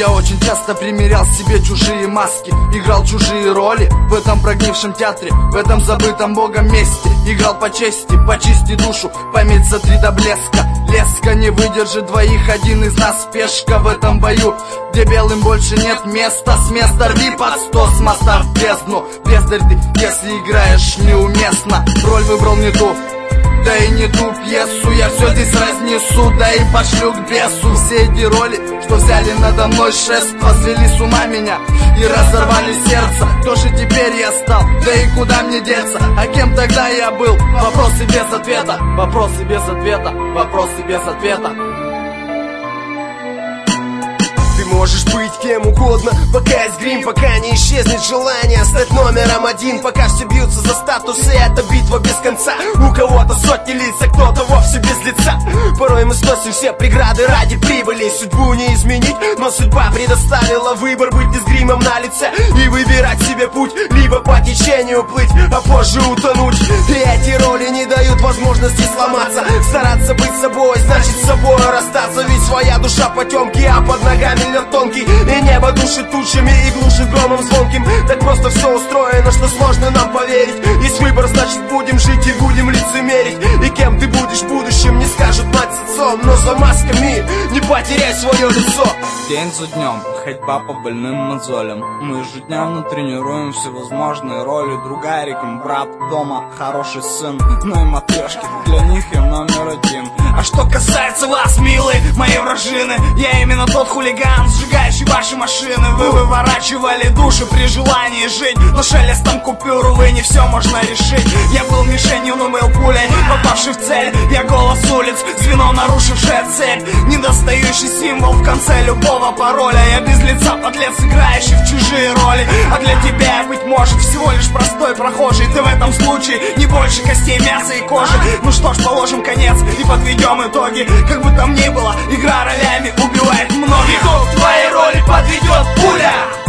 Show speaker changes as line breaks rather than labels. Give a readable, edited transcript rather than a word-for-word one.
Я очень часто примерял себе чужие маски, играл чужие роли в этом прогнившем театре, в этом забытом богом месте. Играл по чести, почисти душу, память сотри до блеска. Леска не выдержит двоих, один из нас пешка в этом бою, где белым больше нет места. С места рви под 100, с моста в бездну. Бездарь ты, если играешь неуместно. Роль выбрал не ту, да и не ту пьесу. Я все здесь разнесу, да и пошлю к бесу. Все эти роли, что взяли надо мной шество, свели с ума меня и разорвали сердце. Кто же теперь я стал, да и куда мне деться? А кем тогда я был? Вопросы без ответа, вопросы без ответа, вопросы без ответа.
Ты можешь быть кем угодно, пока есть грим, пока не исчезнет желание стать номером один, пока все бьются за статусы, это битва без конца. У кого-то сотни лиц, а кто-то вовсе без лица. Порой мы сносим все преграды ради прибыли. Судьбу не изменить, но судьба предоставила выбор быть не с гримом на лице и выбирать себе путь, либо по течению плыть, а позже утонуть. И эти роли не дают возможности сломаться. Стараться быть собой, значит с собой расстаться. Ведь своя душа потемки, а под ногами лед тонкий. И небо душит тучами и глушит громом звонким. Так просто все устроено, что сложно нам поверить. Есть выбор, значит будем жить и будем лицемерить. И кем ты будешь в будущем, не скажут мать с отцом. Но за масками не потеряй свое лицо.
День за днем, ходьба по больным мозолям. Мы ежедневно тренируем всевозможные роли. Другариком, брат дома, хороший сын. Ну и матрешки, для них я номер один. А что касается вас, милые мои вражины, я именно тот хулиган, сжигающий ваши машины. Вы выворачивали души при желании жить, но шелестом купюр, увы, не все можно решить. Я был мишенью, но был пулей, попавший в цель. Я голос улиц, звено, нарушившее цель. Недостающий символ в конце любого пароля. Я без лица, подлец, играющий в чужие роли. А для тебя я, быть может, всего лишь простой прохожий. Ты в этом случае не больше костей, мяса и кожи. Ну что ж, положим конец и подведем итоги. Как бы там ни было, игра ролями убивает многих. Итог твоей роли подведет пуля.